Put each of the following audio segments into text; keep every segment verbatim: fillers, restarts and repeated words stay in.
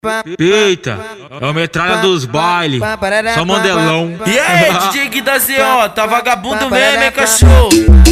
Eita, é a metralha dos bailes, só mandelão. E aí, D J Gui da Z O, tá vagabundo mesmo, hein, cachorro?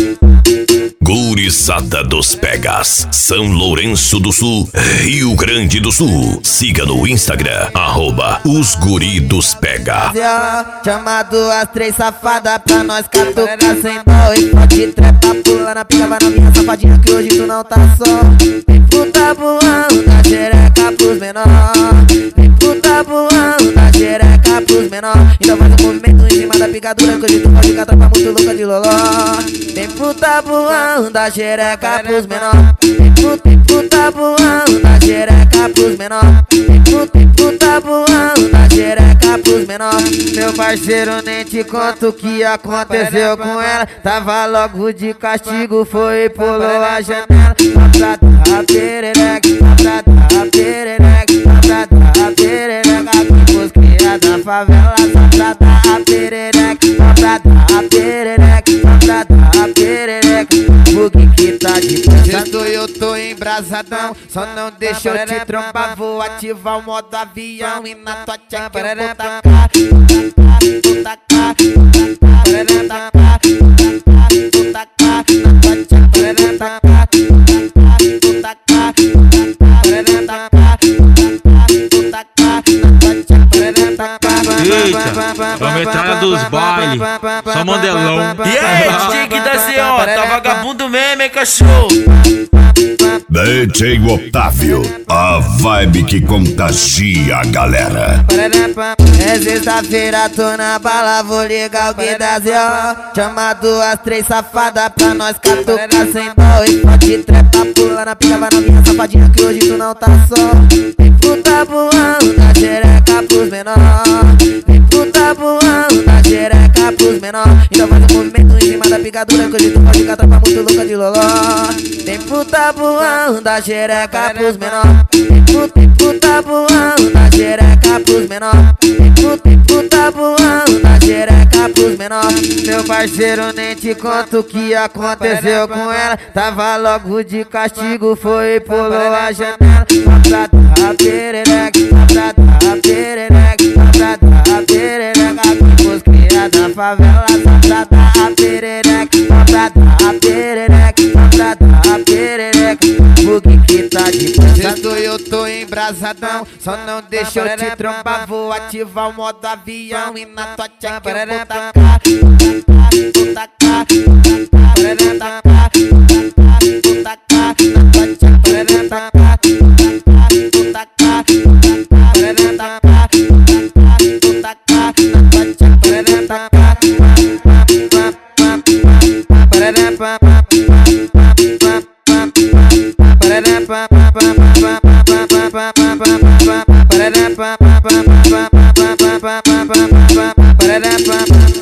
Gurizada dos Pegas, São Lourenço do Sul, Rio Grande do Sul. Siga no Instagram, arroba os guri dos Pega. Chamado as três safadas pra nós catucar sem dó. E pode trepar, pula na pica, vai na minha safadinha que hoje tu não tá só. Tem puta voando na xereca pros menor. Tem puta voando na xereca pros menor. Então faz um movimento em cima da picadura que hoje tu pode catar pra muito louca de loló. Tem puta voando da xereca pros menor. Tem puta, tem puta voando da xereca pros menor. Tem puta, tem puta voando da xereca pros menor. Meu parceiro, nem te conto o que aconteceu com ela. Tava logo de castigo, foi e pulou a janela. Só pra dar a perereca, só pra dar a perereca, só pra dar a perereca. Que pros cria da favela, só pra dar a perereca, só pra dar a perereca, só pra dar a perereca. O que que tá de pensando? Eu tô embrasadão, só não deixa eu te trombar. Vou ativar o modo avião e na tua tcheca eu vou tacar. Vou tacar, vou tacar, vou tacar, na tua tcheca eu vou tacar. Vou tacar, vou tacar, vou tacar, na tua tcheca eu vou tacar. Eita, é a metralha dos bailes, só mandelão. E aí, D J Gui da Z O, tá vagabundo mesmo, hein, cachorro? D J Otávio, a vibe que contagia a galera. É sexta-feira, tô na bala, vou ligar o Gui da Z O. Chamado as três safadas pra nós catucar sem dó. E pode trepar, pula na pica, vai na minha safadinha que hoje tu não tá só. Tem puta voando na xereca pros menor. Tem puta voando na xereca pros menor. Então faz um movimento em cima da picadura que hoje tu pode catar pra muito louca de loló. Tem puta voando na xereca pros menor. Tem puta, tem puta voando na xereca pros menor. Tem puta, tem puta voando na xereca pros menor. Meu parceiro, nem te conto o que aconteceu com ela. Tava logo de castigo, foi e pulou a janela. Só pra dar a perereca, só pra dar a perereca, só pra dar a perereca. Que pros cria da favela, só pra dar a perereca, só pra dar a perereca, só pra dar a perereca. O que que tá de pensando? Eu tô embrasadão, só não deixa eu te trombar. Vou ativar o modo avião e na tua tcheca eu vou tacar. Vou tacar, vou tacar, vou tacar, na tua tcheca eu vou tacar. Vou tacar, vou tacar, vou tacar, na tua tcheca eu vou tacar. Para